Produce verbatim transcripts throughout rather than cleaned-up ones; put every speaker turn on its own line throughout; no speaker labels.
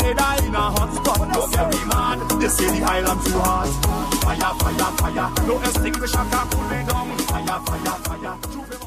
head in a hot spot. Don't get me mad, they say the island too hot. Fire, fire, fire, no extinguisher can cool me down. Fire, fire, fire.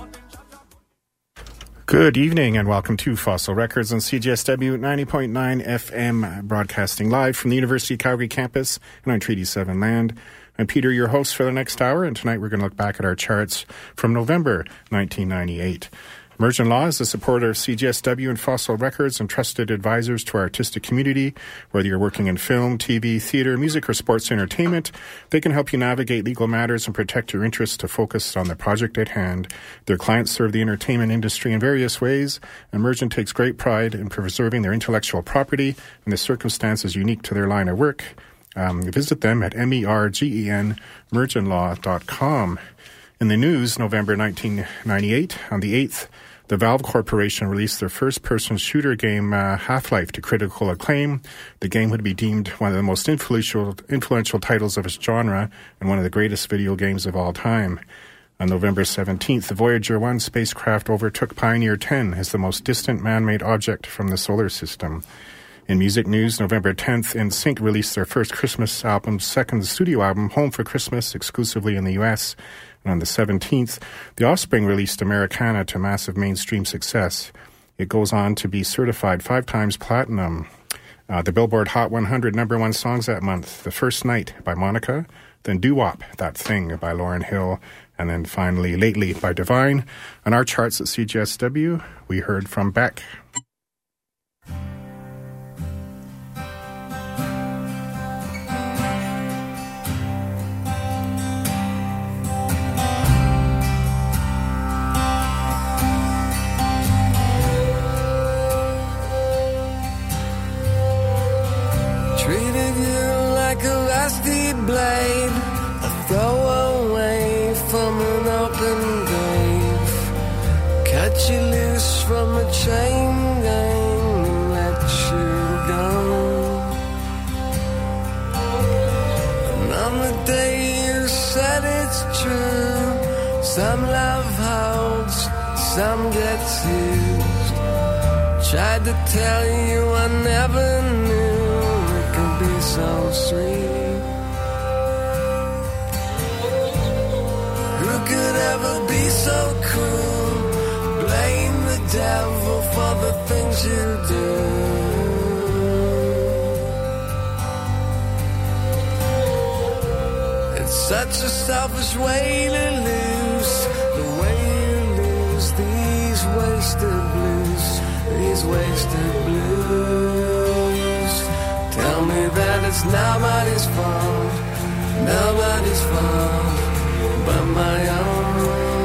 Good evening and welcome to Fossil Records on C J S W ninety point nine F M, broadcasting live from the University of Calgary campus and on Treaty seven land. I'm Peter, your host for the next hour, and tonight we're going to look back at our charts from November nineteen ninety-eight. Emergent Law is a supporter of C J S W and Fossil Records and trusted advisors to our artistic community. Whether you're working in film, T V, theatre, music, or sports entertainment, they can help you navigate legal matters and protect your interests to focus on the project at hand. Their clients serve the entertainment industry in various ways. Emergent takes great pride in preserving their intellectual property, and the circumstances unique to their line of work. Um, visit them at M E R G E N, emergent law dot com. In the news, November nineteen ninety-eight, on the eighth, the Valve Corporation released their first-person shooter game, uh, Half-Life, to critical acclaim. The game would be deemed one of the most influential, influential titles of its genre and one of the greatest video games of all time. On November seventeenth, the Voyager one spacecraft overtook Pioneer ten as the most distant man-made object from the solar system. In music news, November tenth, N Sync released their first Christmas album, second studio album, Home for Christmas, exclusively in the U S. And on the seventeenth, The Offspring released Americana to massive mainstream success. It goes on to be certified five times platinum. Uh, the Billboard Hot one hundred number one songs that month, The First Night by Monica, then Doo-Wop, That Thing by Lauryn Hill, and then finally Lately by Divine. On our charts at C J S W, we heard from Beck.
Blade, a throwaway from an open grave. Cut you loose from a chain gang and let you go. And on the day you said it's true, some love holds, some gets used. Tried to tell you I never knew it could be so sweet. Could ever be so cruel? Blame the devil for the things you do. It's such a selfish way to lose, the way you lose these wasted blues, these wasted blues. Tell me that it's nobody's fault, nobody's fault but my own.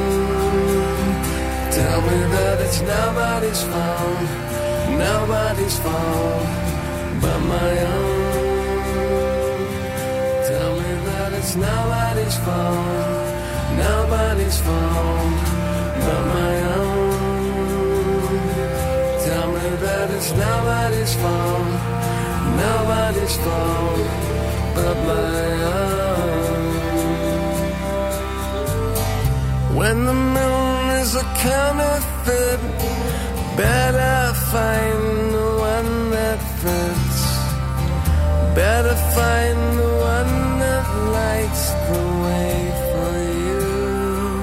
Tell me that it's nobody's fault, nobody's fault but my own. Tell me that it's nobody's fault, nobody's fault but my own. Tell me that it's nobody's fault, nobody's fault but my own. When the moon is a counterfeit, better find the one that fits. Better find the one that lights the way for you.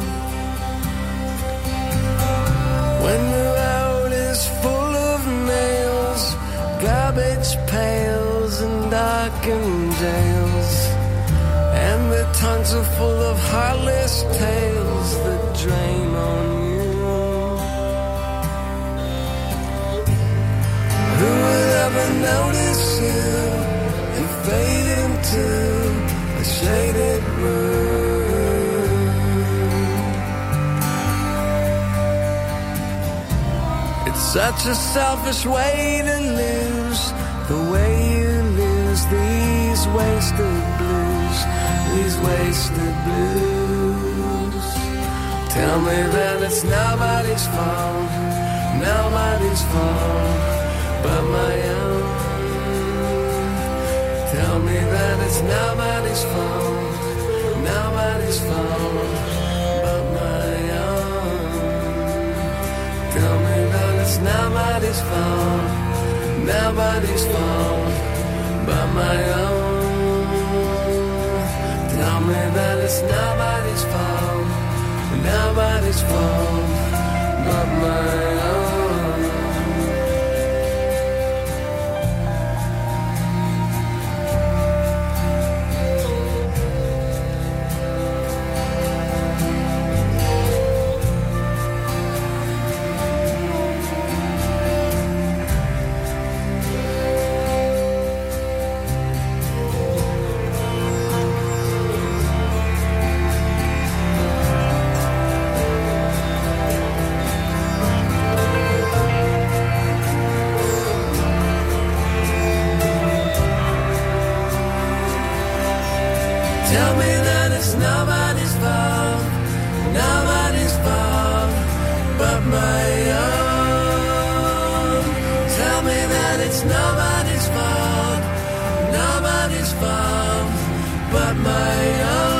When the road is full of nails, garbage pails and darkened jails, and the tongues are full of heartless tales that drain on you. Who would ever notice you and fade into a shaded room? It's such a selfish way to lose, the way you lose these wasted blues, these wasted blues. Tell me that it's nobody's fault, nobody's fault but my own. Tell me that it's nobody's fault, nobody's fault but my own. Tell me that it's nobody's fault, nobody's fault but my own. Tell me that it's nobody's fault, nobody's fault, but my own. Tell me that it's nobody's fault, nobody's fault, but my own. Tell me that it's nobody's fault, nobody's fault, but my own.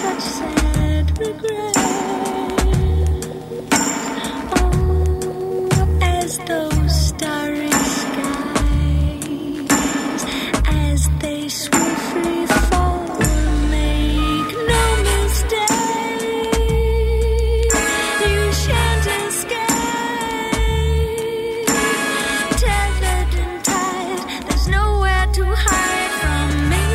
such sad regret. Oh, as those starry skies, as they swiftly fall, make no mistake, you shan't escape. Tethered and tied, there's nowhere to hide from me.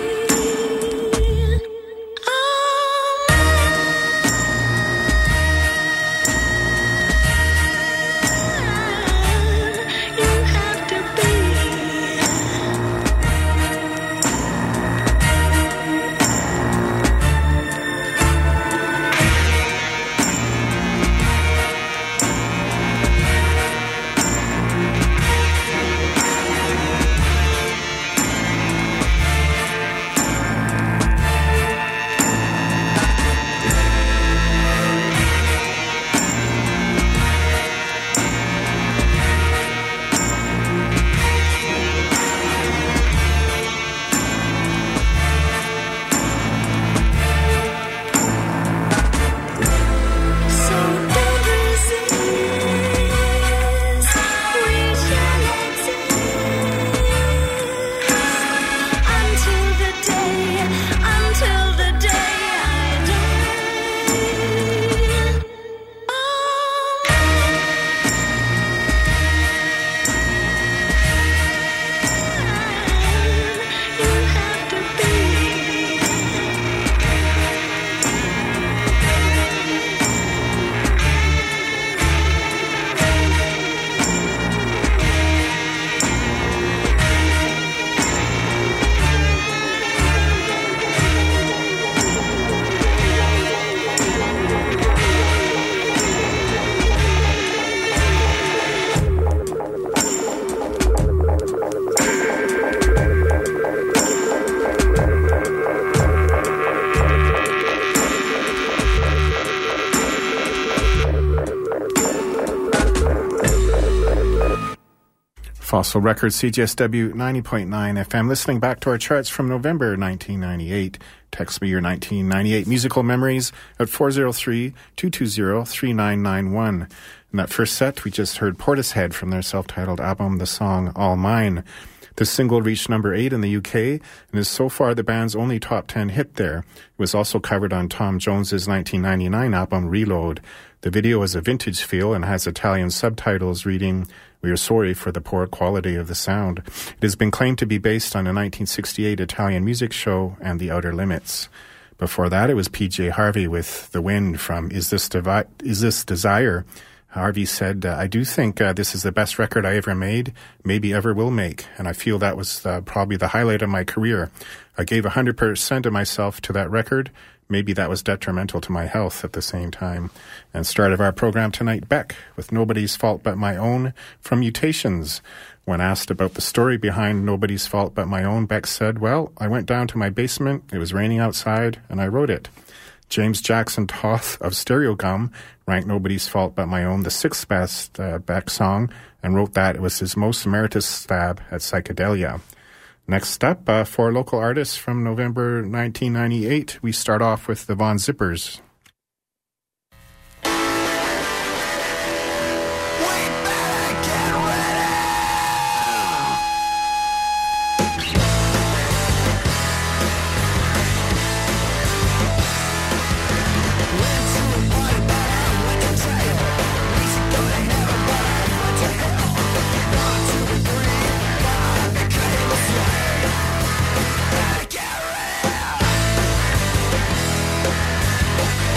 Fossil Records, C G S W ninety point nine F M. Listening back to our charts from November nineteen ninety-eight. Text me your nineteen ninety-eight musical memories at four oh three, two two zero, three nine nine one. In that first set, we just heard Portishead from their self-titled album, the song All Mine. The single reached number eight in the U K and is so far the band's only top ten hit there. It was also covered on Tom Jones's nineteen ninety-nine album, Reload. The video has a vintage feel and has Italian subtitles reading, "We are sorry for the poor quality of the sound." It has been claimed to be based on a nineteen sixty-eight Italian music show and The Outer Limits. Before that, it was P J Harvey with The Wind from Is This, Devi- Is This Desire? Harvey said, uh, I do think uh, this is the best record I ever made, maybe ever will make, and I feel that was uh, probably the highlight of my career. I gave one hundred percent of myself to that record. Maybe that was detrimental to my health at the same time. And start of our program tonight, Beck, with Nobody's Fault But My Own from Mutations. When asked about the story behind Nobody's Fault But My Own, Beck said, well, I went down to my basement, it was raining outside, and I wrote it. James Jackson Toth of Stereogum ranked Nobody's Fault But My Own the sixth best uh, Beck song and wrote that it was his most emeritus stab at psychedelia. Next up, uh, four local artists from November nineteen ninety-eight. We start off with the Von Zippers.
Get real!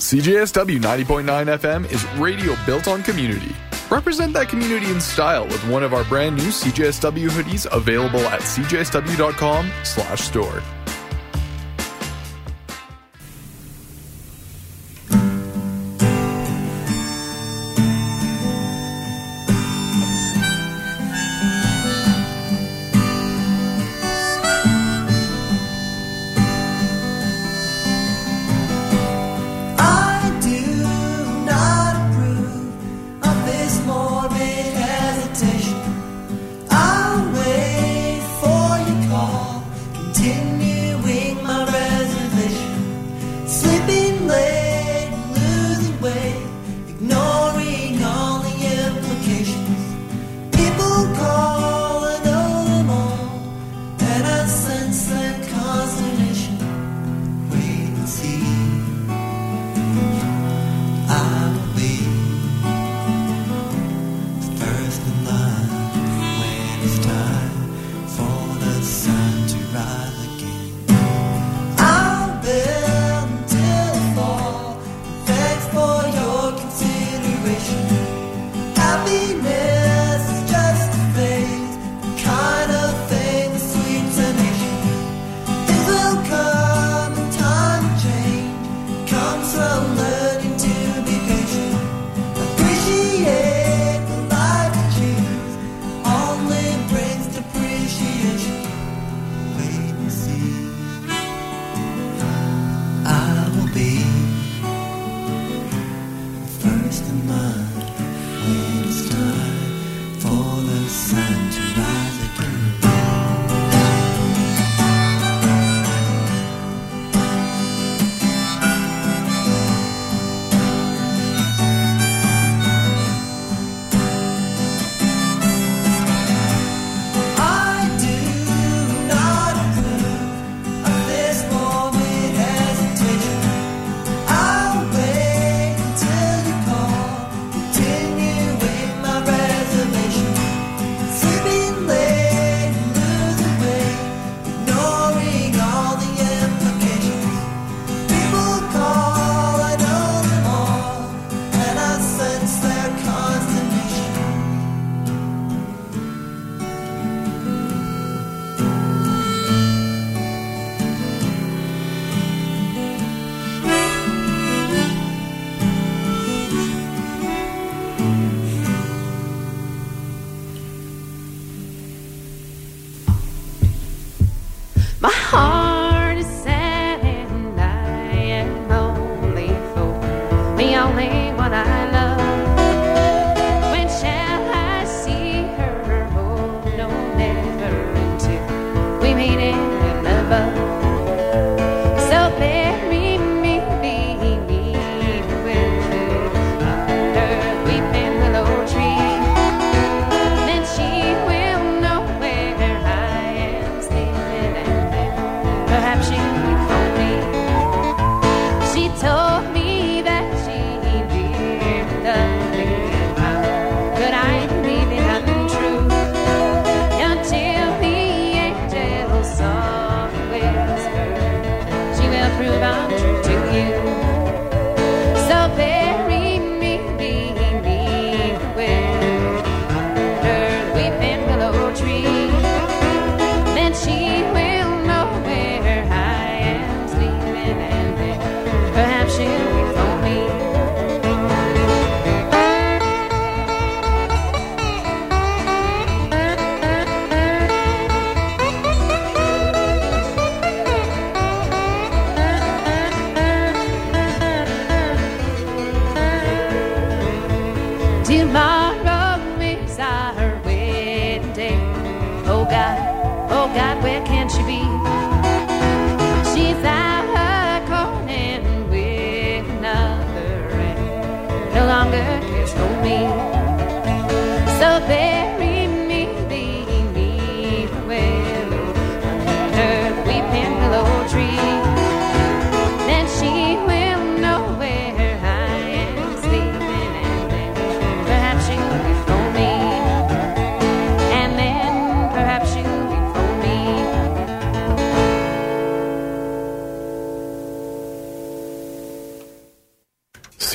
C J S W ninety point nine F M is radio built on community. Represent that community in style with one of our brand new C J S W hoodies available at c j s w dot com slash store.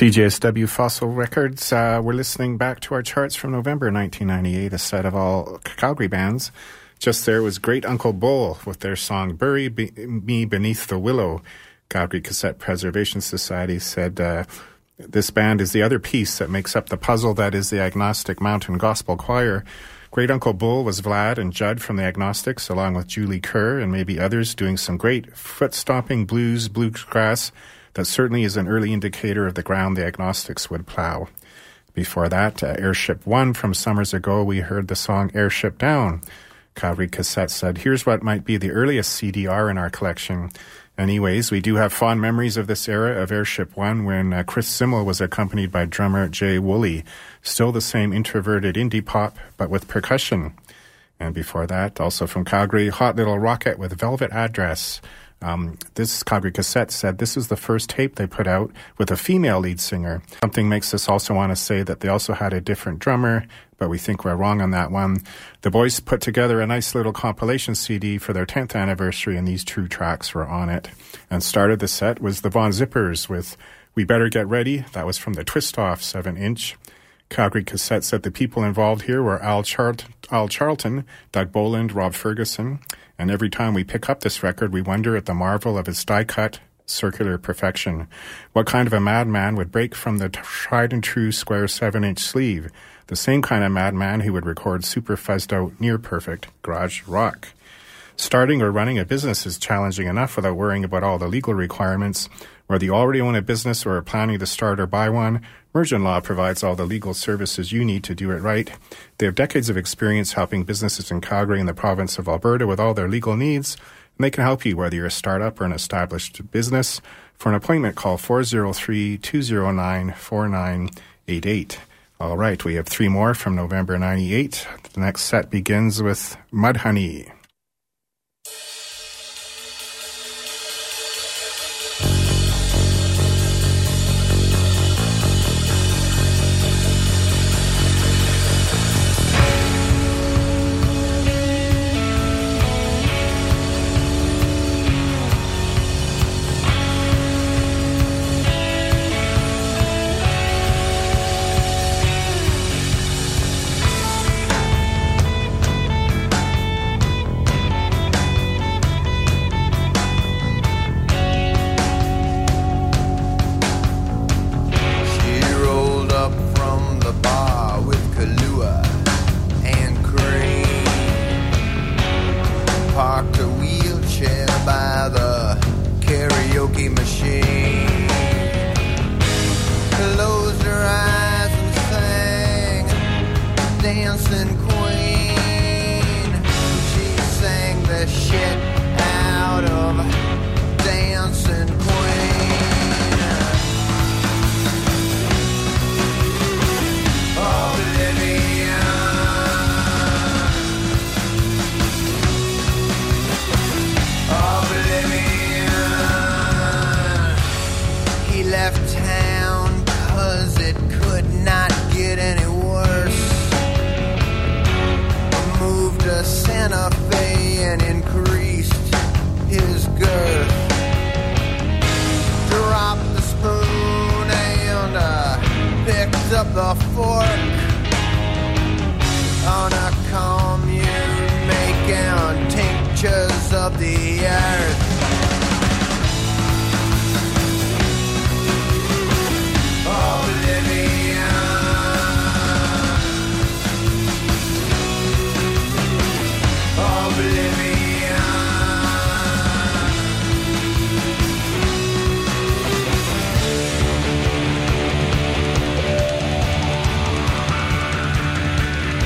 C J S W Fossil Records. Uh, we're listening back to our charts from November nineteen ninety-eight, a set of all Calgary bands. Just there was Great Uncle Bull with their song Bury Be- Me Beneath the Willow. Calgary Cassette Preservation Society said uh, this band is the other piece that makes up the puzzle that is the Agnostic Mountain Gospel Choir. Great Uncle Bull was Vlad and Judd from the Agnostics, along with Julie Kerr and maybe others, doing some great foot-stomping blues, bluegrass. That certainly is an early indicator of the ground the Agnostics would plow. Before that, uh, Airship One from summers ago, we heard the song Airship Down. Calgary Cassette said, here's what might be the earliest C D R in our collection. Anyways, we do have fond memories of this era of Airship One when uh, Chris Simmel was accompanied by drummer Jay Woolley. Still the same introverted indie pop, but with percussion. And before that, also from Calgary, Hot Little Rocket with Velvet Address. Um, this Calgary Cassette said this is the first tape they put out with a female lead singer. Something makes us also want to say that they also had a different drummer, but we think we're wrong on that one. The boys put together a nice little compilation C D for their tenth anniversary, and these two tracks were on it. And started the set was the Von Zippers with We Better Get Ready. That was from the Twist Off seven inch. Calgary Cassette said the people involved here were Al, Char- Al Charlton, Doug Boland, Rob Ferguson. And every time we pick up this record, we wonder at the marvel of its die-cut, circular perfection. What kind of a madman would break from the tried-and-true square seven inch sleeve? The same kind of madman who would record super fuzzed-out, near-perfect garage rock. Starting or running a business is challenging enough without worrying about all the legal requirements. Whether you already own a business or are planning to start or buy one, Mergen Law provides all the legal services you need to do it right. They have decades of experience helping businesses in Calgary and the province of Alberta with all their legal needs, and they can help you whether you're a startup or an established business. For an appointment, call four oh three, two oh nine, four nine eight eight. All right, we have three more from November ninety-eight. The next set begins with Mudhoney.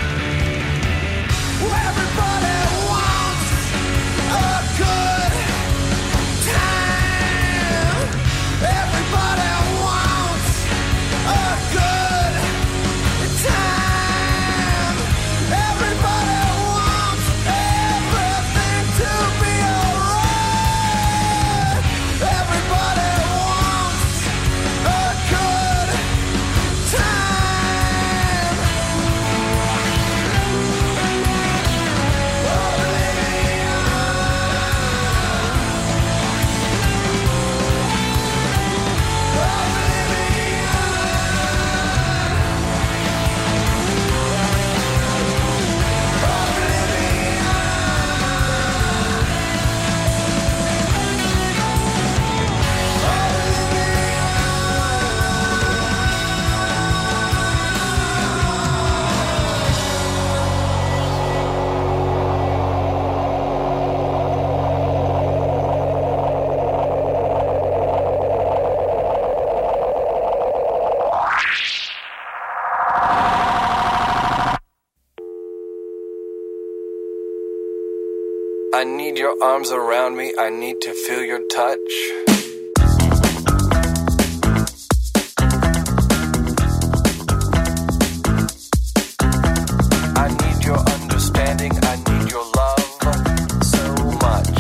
Everybody wants a good need your arms around me. I need to feel your touch. I need your understanding. I need your love so much.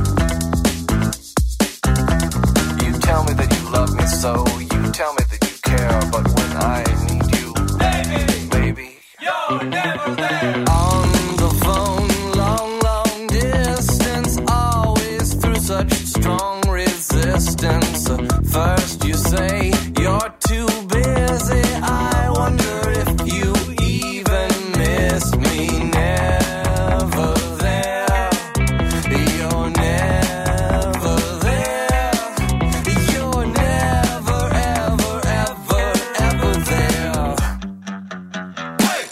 You tell me that you love me so. You tell me that you care. But when I need you, baby, baby, you're never there. On the phone, long, long distance, always through such strong resistance. First you say you're too busy. I wonder if you even miss me. Never there. You're never there. You're never, ever, ever, ever there. Hey!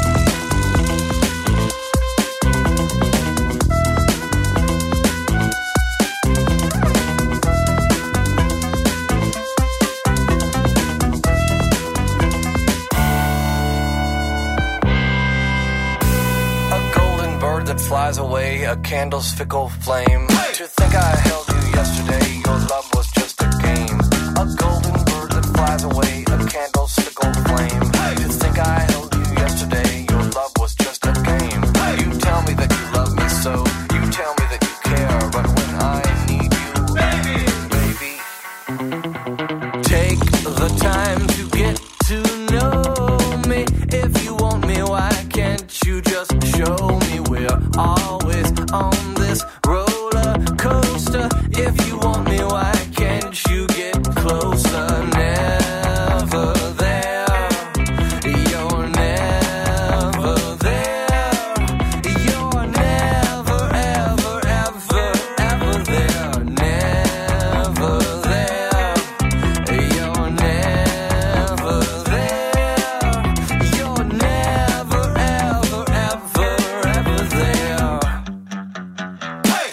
A golden bird that flies away, a candle's fickle flame. To think I held you yesterday, your love was just a game. A golden bird that flies away, a candle's fickle flame. To think I held you yesterday, your love was just a game. You tell me that you love me so, you tell me that you care. But when I need you, baby, baby, take the time to get to know me. If you want me, why can't you just show me? We're always on this roller coaster. If you want me, why can't you get closer? Never there. You're never there. You're never, ever, ever, ever there. Never there. You're never there. You're never, ever, ever, ever there. Hey!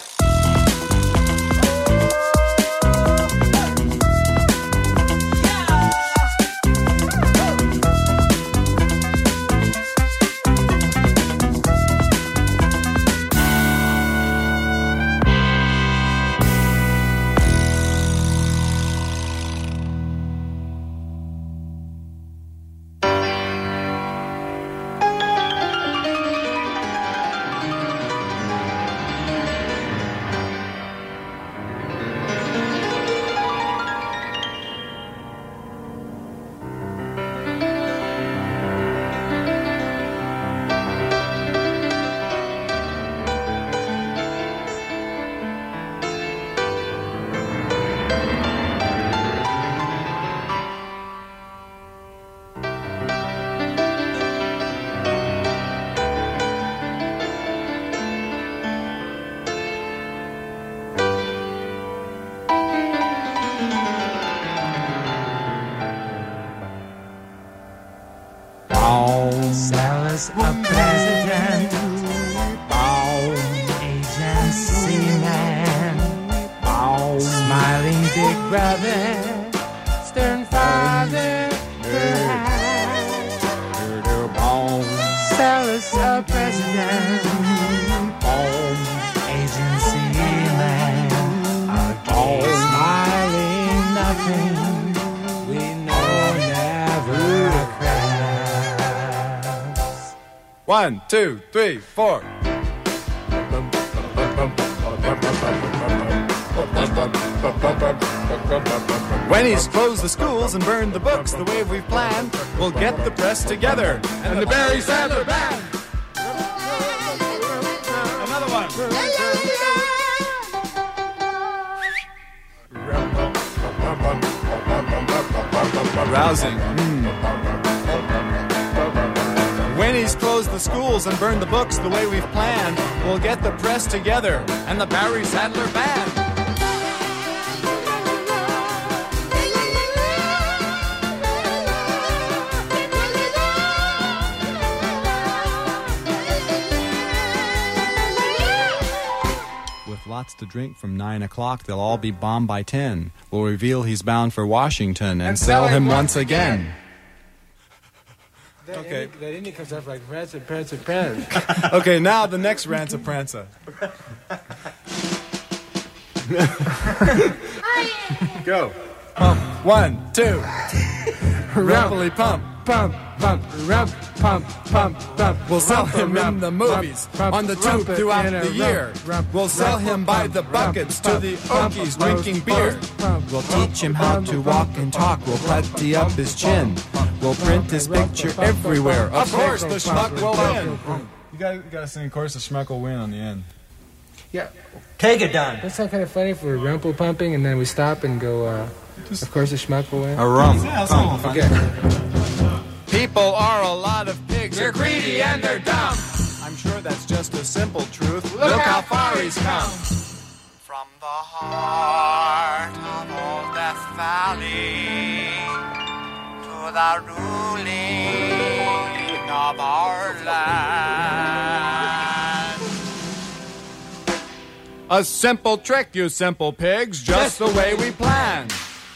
Sellers a president, agency man, smiling big brother, stern father, Sellers a president, agency man, smiling nothing, we know never cracks.
One, two, three, four. When he's closed the schools and burned the books the way we've planned, we'll get the press together and the Barry Sadler Band. Another one. Rousing. Mm. When he's closed the schools and burned the books the way we've planned, we'll get the press together and the Barry Sadler Band. With lots to drink from nine o'clock, they'll all be bombed by ten. We'll reveal he's bound for Washington and, and sell him once again. again.
That
Okay.
Indie, that indie comes up like Prancer, Prancer, Prancer.
Okay, now the next Rancer Prancer.
Go.
Pump. One, two. Rumply pump.
Pump, pump, rump, pump, pump, pump.
We'll sell
Rump,
him in
rump,
the movies,
rump, rump,
on the tube
rump it
throughout
in a
the year.
rump, rump,
We'll sell
rump,
him by
rump,
the
rump,
buckets to
rump,
the
rump,
Okies
rump,
drinking
rump,
beer.
rump,
We'll
rump,
teach him how
rump,
to
rump,
walk and talk. We'll putty up his chin. We'll print his picture everywhere. Of course, the schmuck will win. You gotta, you gotta sing, of course, the schmuck will win on the end.
Yeah,
Take it down.
that sounds kind of funny if we're rumple pumping and then we stop and go, uh, of course the schmuck will win.
A rum.
Okay.
People are a lot of pigs. They're greedy and they're dumb. I'm sure that's just a simple truth. Look how far he's come.
From the heart of Old Death Valley to the ruling of our land.
A simple trick, you simple pigs, just the way we planned.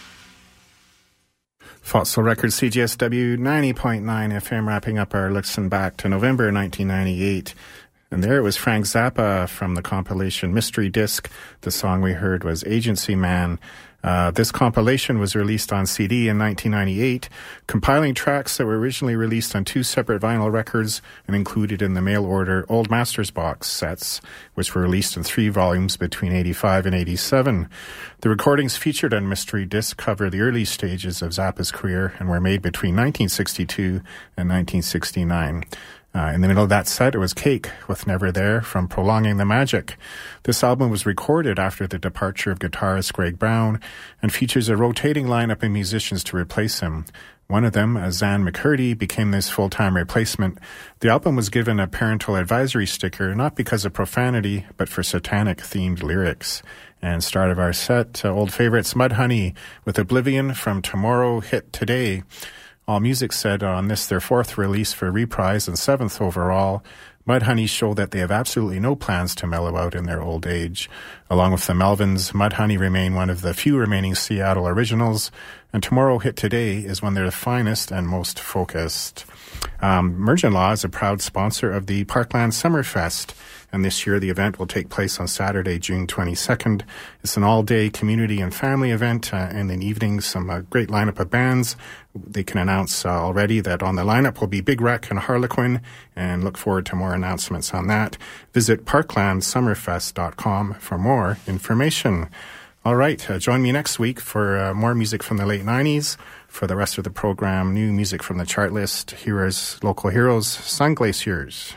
Fossil Records, C G S W ninety point nine F M, wrapping up our listen back to November nineteen ninety-eight. And there it was Frank Zappa from the compilation Mystery Disc. The song we heard was Agency Man. Uh, this compilation was released on C D in nineteen ninety-eight, compiling tracks that were originally released on two separate vinyl records and included in the mail order Old Masters box sets, which were released in three volumes between eighty-five and eighty-seven. The recordings featured on Mystery Disc cover the early stages of Zappa's career and were made between nineteen sixty-two and nineteen sixty-nine. Uh, in the middle of that set, it was Cake with Never There from Prolonging the Magic. This album was recorded after the departure of guitarist Greg Brown and features a rotating lineup of musicians to replace him. One of them, Zan McCurdy, became this full-time replacement. The album was given a parental advisory sticker, not because of profanity, but for satanic-themed lyrics. And start of our set, uh, old favorites Mudhoney with Oblivion from Tomorrow Hit Today. All Music said on this, their fourth release for Reprise and seventh overall, Mudhoney show that they have absolutely no plans to mellow out in their old age. Along with the Melvins, Mudhoney remain one of the few remaining Seattle originals, and Tomorrow Hit Today is one of their finest and most focused. Um, Mergin Law is a proud sponsor of the Parkland Summerfest, and this year the event will take place on Saturday, June twenty-second. It's an all-day community and family event, uh, and in evenings, some uh, great lineup of bands. They can announce uh, already that on the lineup will be Big Wreck and Harlequin, and look forward to more announcements on that. Visit parkland summerfest dot com for more information. All right, uh, join me next week for uh, more music from the late nineties. For the rest of the program, new music from the chart list. Here is local heroes, Sun Glaciers.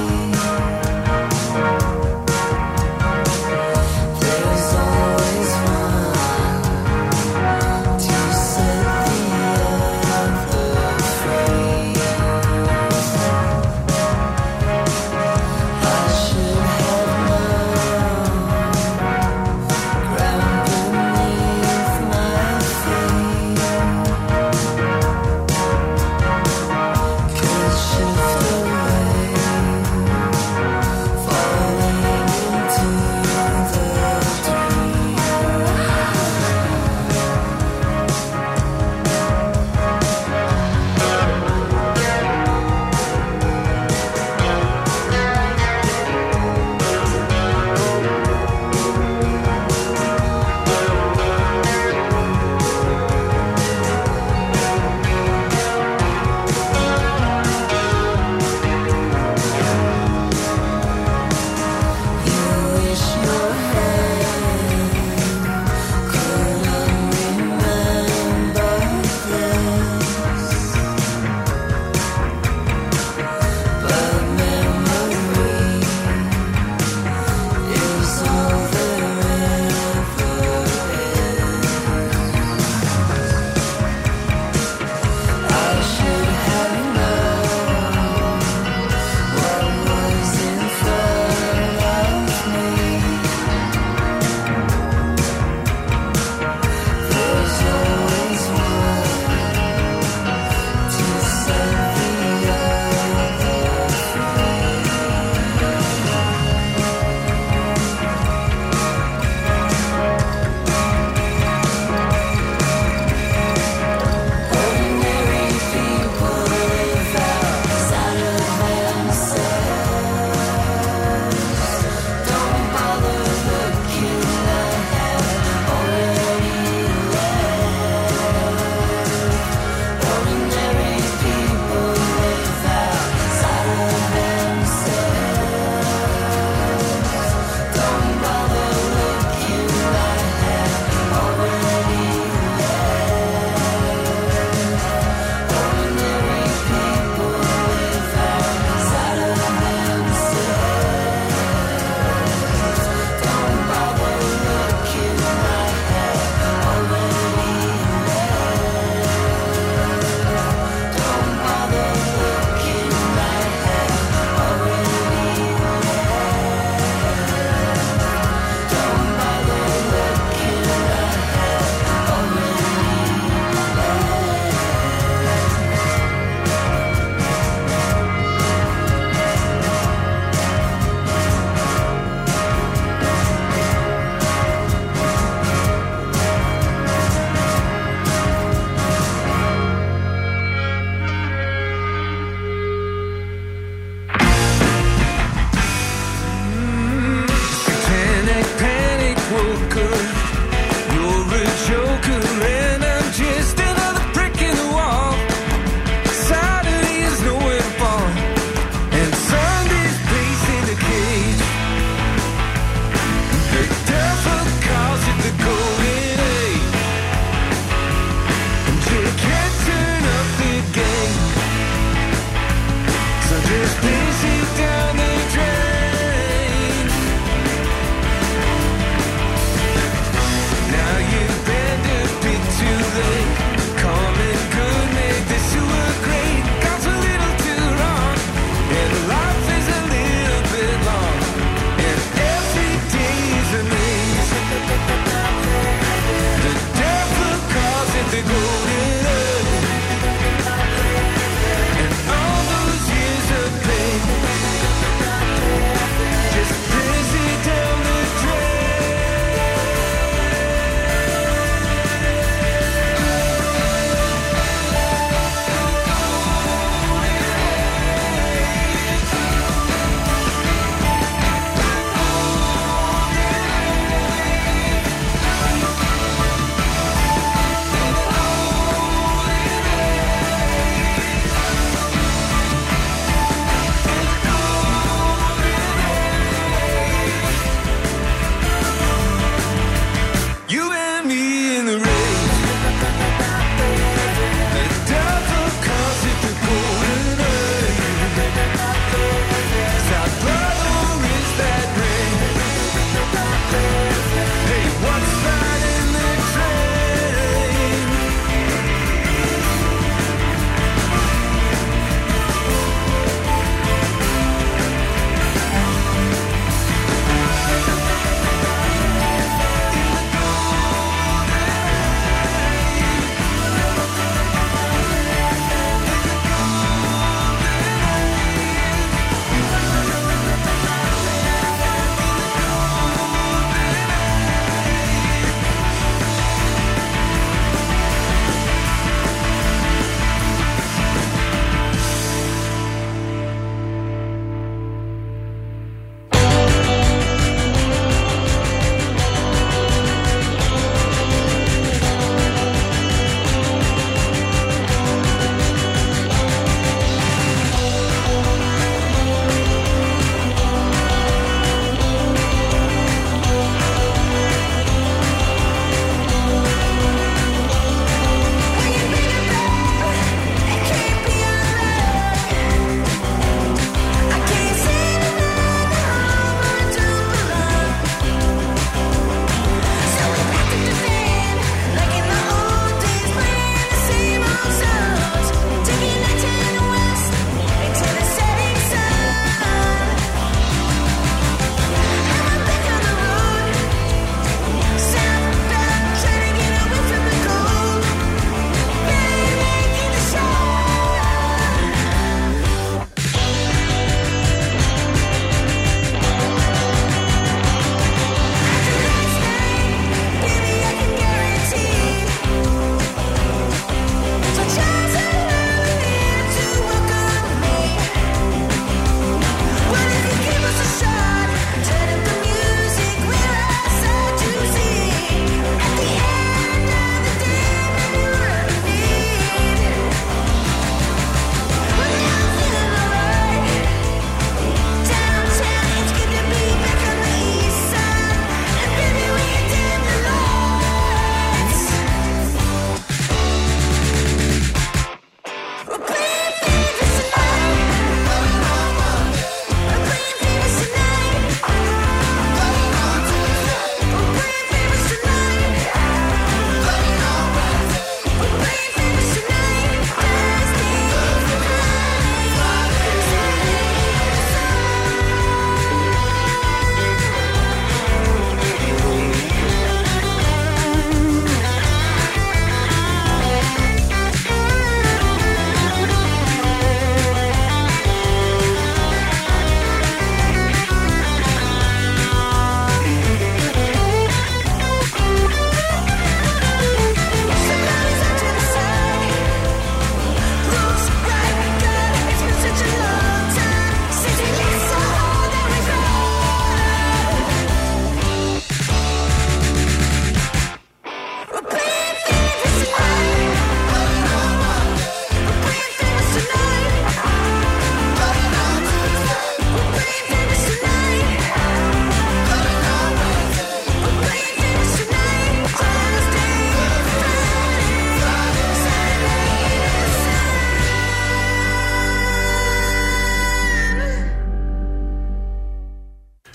There's always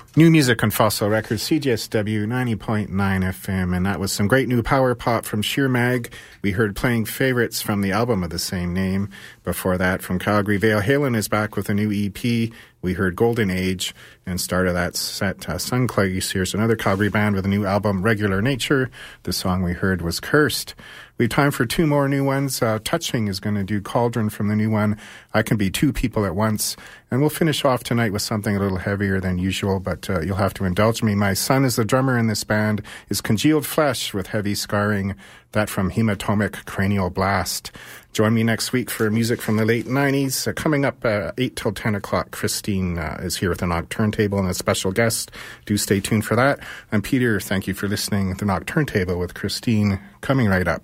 New music on Fossil Records, C J S W ninety point nine F M, and that was some great new power pop from Sheer Mag. We heard Playing Favorites from the album of the same name. Before that, from Calgary, Van Halen is back with a new E P. We heard Golden Age, and started that set, uh, Sunclays. Another Calgary band with a new album, Regular Nature. The song we heard was Cursed. We have time for two more new ones. Uh, Touching is going to do Cauldron from the new one, I Can Be Two People at Once. And we'll finish off tonight with something a little heavier than usual, but uh, you'll have to indulge me. My son is the drummer in this band, is Congealed Flesh with Heavy Scarring, that from Hematomic Cranial Blast. Join me next week for music from the late nineties. Uh, coming up uh, eight till ten o'clock, Christine uh, is here with the Nocturne Table and a special guest. Do stay tuned for that. I'm Peter. Thank you for listening. The Nocturne Table with Christine coming right up.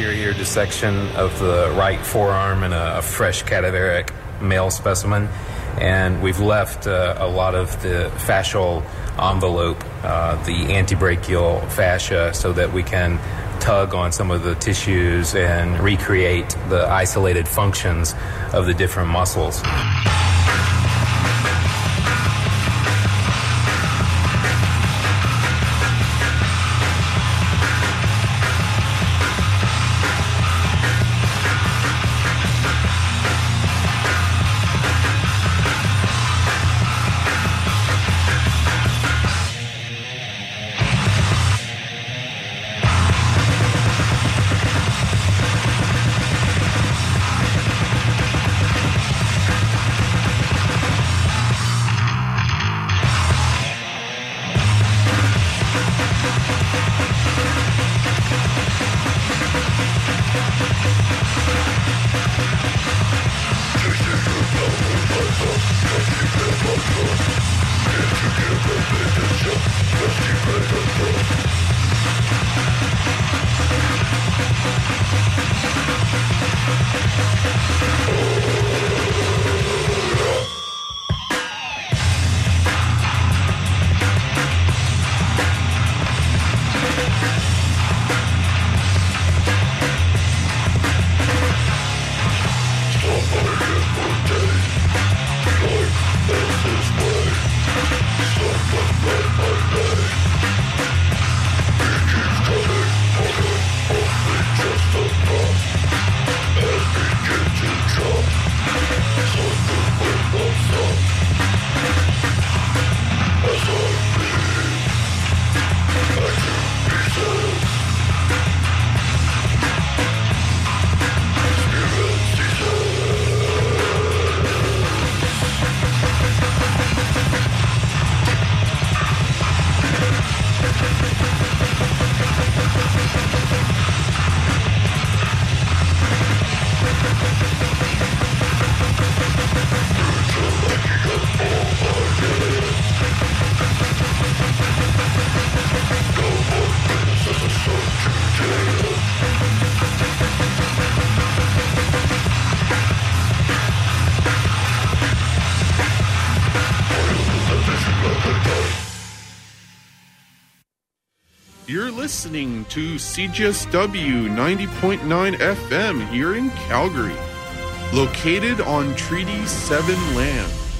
Section of the right forearm and a fresh cadaveric male specimen. and we've left uh, a lot of the fascial envelope, uh, the antebrachial fascia, so that we can tug on some of the tissues and recreate the isolated functions of the different muscles.
You're listening to C G S W ninety point nine F M here in Calgary, located on Treaty seven land.